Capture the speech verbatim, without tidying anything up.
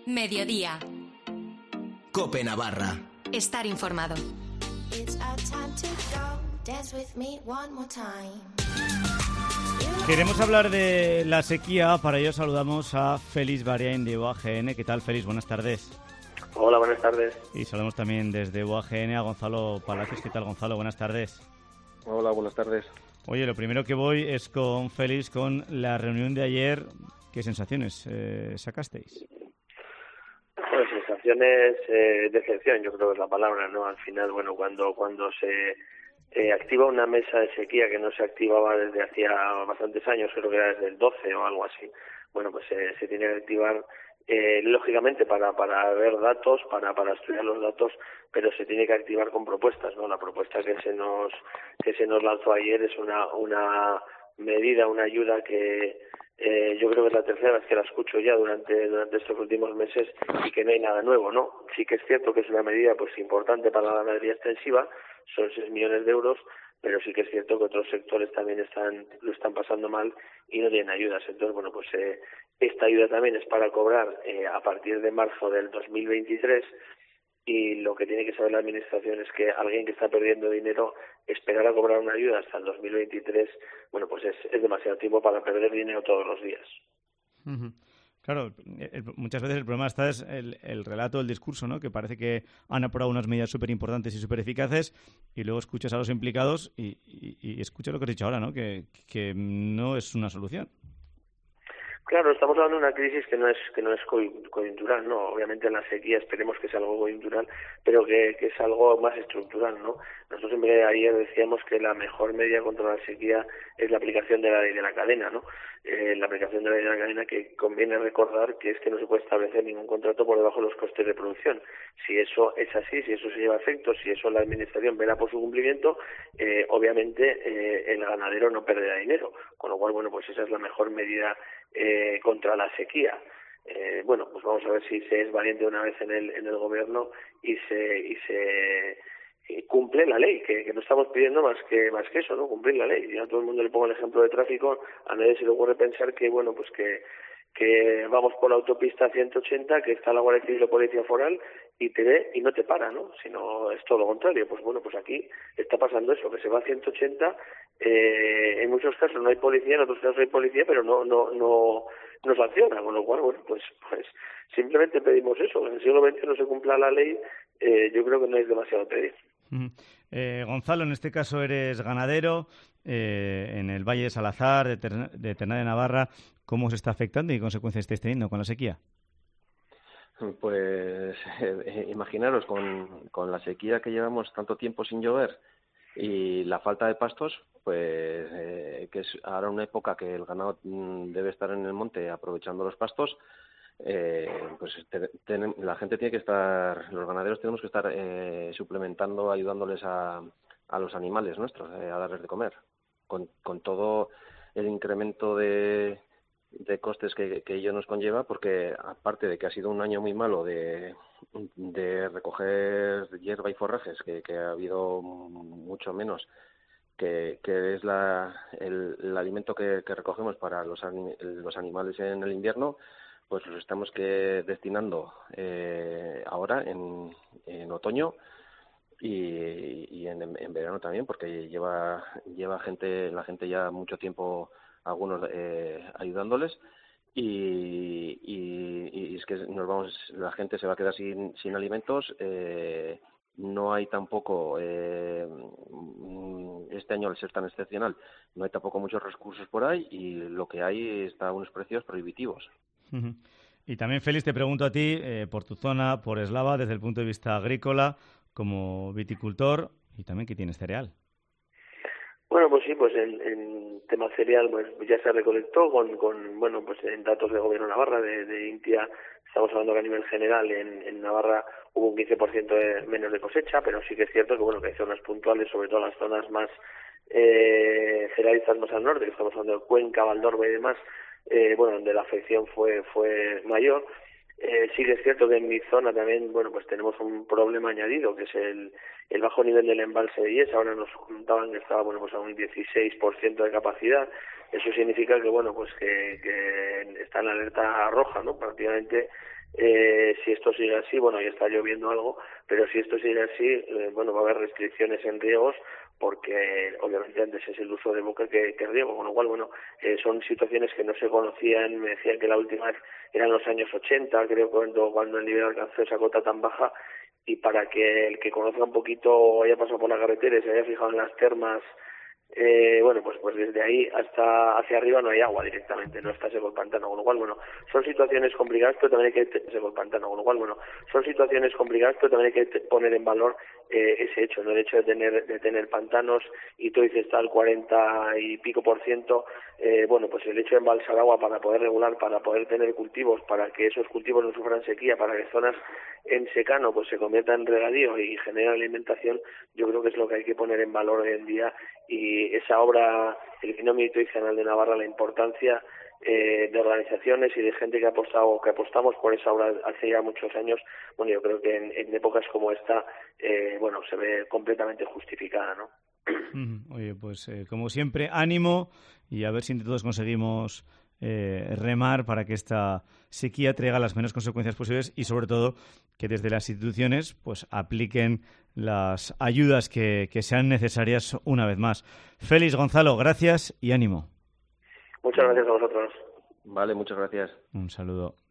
Mediodía. COPE Navarra. Estar informado. Queremos hablar de la sequía, para ello saludamos a Félix Bariain de U A G N. ¿Qué tal, Félix? Buenas tardes. Hola, buenas tardes. Y saludamos también desde U A G N a Gonzalo Palacios. ¿Qué tal, Gonzalo? Buenas tardes. Hola, buenas tardes. Oye, lo primero que voy es con Félix, con la reunión de ayer. ¿Qué sensaciones eh, sacasteis? Pues sensaciones, eh, decepción, yo creo que es la palabra, ¿no? Al final, bueno, cuando cuando se eh, activa una mesa de sequía que no se activaba desde hacía bastantes años, creo que era desde el doce o algo así, bueno, pues eh, se tiene que activar eh, lógicamente para para ver datos, para para estudiar los datos, pero se tiene que activar con propuestas, ¿no? La propuesta que se nos que se nos lanzó ayer es una una medida, una ayuda que Eh, yo creo que es la tercera vez que la escucho ya durante durante estos últimos meses y que no hay nada nuevo, ¿no? Sí que es cierto que es una medida pues importante para la ganadería extensiva, son seis millones de euros, pero sí que es cierto que otros sectores también están lo están pasando mal y no tienen ayudas. Entonces, bueno, pues eh, esta ayuda también es para cobrar eh, a partir de marzo del dos mil veintitrés. Y lo que tiene que saber la administración es que alguien que está perdiendo dinero, esperar a cobrar una ayuda hasta el dos mil veintitrés, bueno, pues es, es demasiado tiempo para perder dinero todos los días. Uh-huh. Claro, el, muchas veces el problema está es el, el relato, el discurso, ¿no? Que parece que han aprobado unas medidas súper importantes y súper eficaces y luego escuchas a los implicados y, y, y escuchas lo que has dicho ahora, ¿no? Que, que no es una solución. Claro, estamos hablando de una crisis que no es que no es coyuntural, no. Obviamente la sequía esperemos que sea algo coyuntural, pero que, que es algo más estructural, ¿no? Nosotros siempre ayer decíamos que la mejor medida contra la sequía es la aplicación de la ley de la cadena, ¿no? Eh, la aplicación de la ley de la cadena, que conviene recordar que es que no se puede establecer ningún contrato por debajo de los costes de producción. Si eso es así, si eso se lleva a efecto, si eso la administración verá por su cumplimiento, eh, obviamente eh, el ganadero no perderá dinero, con lo cual, bueno, pues esa es la mejor medida eh, contra la sequía. Eh, bueno, pues vamos a ver si se es valiente una vez en el en el gobierno y se y se y cumple la ley, que, que no estamos pidiendo más que más que eso, ¿no? Cumplir la ley. Y a todo el mundo le pongo el ejemplo de tráfico, a nadie se le ocurre pensar que, bueno, pues que que vamos por la autopista ciento ochenta, que está la Guardia Civil o Policía Foral y te ve y no te para, ¿no? Sino es todo lo contrario. Pues bueno, pues aquí está pasando eso, que se va a ciento ochenta, eh, en muchos casos no hay policía, en otros casos hay policía, pero no no no no sanciona, con lo cual, bueno, pues pues simplemente pedimos eso, que en el siglo veinte se cumpla la ley, eh, yo creo que no es demasiado pedir. Uh-huh. Eh, Gonzalo, en este caso eres ganadero eh, en el Valle de Salazar, de, Ter- de Ternate de Navarra. ¿Cómo os está afectando y qué consecuencias estáis teniendo con la sequía? Pues eh, imaginaros, con, con la sequía que llevamos tanto tiempo sin llover y la falta de pastos, pues eh, que es ahora una época que el ganado mm, debe estar en el monte aprovechando los pastos, eh, pues te, te, la gente tiene que estar, los ganaderos tenemos que estar eh, suplementando, ayudándoles a, a los animales nuestros, eh, a darles de comer, con, con todo el incremento de de costes que, que ello nos conlleva, porque aparte de que ha sido un año muy malo de, de recoger hierba y forrajes, que, que ha habido mucho menos, que, que es la, el, el alimento que, que recogemos para los, los animales en el invierno, pues los estamos que destinando eh, ahora en, en otoño y, y en, en verano también, porque lleva lleva gente la gente ya mucho tiempo, algunos eh, ayudándoles, y, y, y es que nos vamos, la gente se va a quedar sin, sin alimentos. Eh, no hay tampoco, eh, este año al ser tan excepcional, no hay tampoco muchos recursos por ahí, y lo que hay está a unos precios prohibitivos. Uh-huh. Y también, Félix, te pregunto a ti, eh, por tu zona, por Eslava, desde el punto de vista agrícola, como viticultor, y también que tienes cereal. Bueno, pues sí, pues en, en tema cereal pues ya se recolectó con, con bueno, pues en datos de Gobierno de Navarra, de, de INTIA, estamos hablando que a nivel general en, en Navarra hubo un quince por ciento de, menos de cosecha, pero sí que es cierto que bueno, que hay zonas puntuales, sobre todo las zonas más eh, cerealistas más al norte, que estamos hablando de Cuenca, Valdorba y demás, eh, bueno, donde la afección fue fue mayor. Eh, sí que es cierto que en mi zona también, bueno, pues tenemos un problema añadido, que es el, el bajo nivel del embalse de Ies. Ahora nos contaban que estaba, bueno, pues a un dieciséis por ciento de capacidad. eso significa que, bueno, pues que, que está en alerta roja, ¿no? Prácticamente, eh, si esto sigue así, bueno, ya está lloviendo algo, pero si esto sigue así, eh, bueno, va a haber restricciones en riegos, porque obviamente antes es el uso de boca que, que riego, con lo cual, bueno, eh, son situaciones que no se conocían. Me decían que la última vez eran los años ochenta, creo, cuando, cuando el nivel alcanzó esa cota tan baja, y para que el que conozca un poquito o haya pasado por la carretera y se haya fijado en las termas, eh, bueno, pues pues desde ahí hasta hacia arriba no hay agua directamente, no está seco el pantano, con lo cual, bueno, son situaciones complicadas, pero también hay que seco el pantano, con lo cual, bueno, son situaciones complicadas, pero también hay que poner en valor eh, ese hecho, ¿no? El hecho de tener de tener pantanos, y tú dices está al cuarenta y pico por ciento, eh, bueno, pues el hecho de embalsar agua para poder regular, para poder tener cultivos, para que esos cultivos no sufran sequía, para que zonas en secano pues se conviertan en regadío y generen alimentación, yo creo que es lo que hay que poner en valor hoy en día. Y esa obra, el binomio Itoiz-Canal de Navarra, la importancia eh, de organizaciones y de gente que ha apostado, que apostamos por esa obra hace ya muchos años, bueno, yo creo que en, en épocas como esta, eh, bueno, se ve completamente justificada, ¿no? Oye, pues eh, como siempre, ánimo, y a ver si entre todos conseguimos eh, remar para que esta sequía traiga las menos consecuencias posibles, y sobre todo que desde las instituciones pues apliquen las ayudas que, que sean necesarias una vez más. Félix, Gonzalo, gracias y ánimo. Muchas gracias a vosotros. Vale, muchas gracias. Un saludo.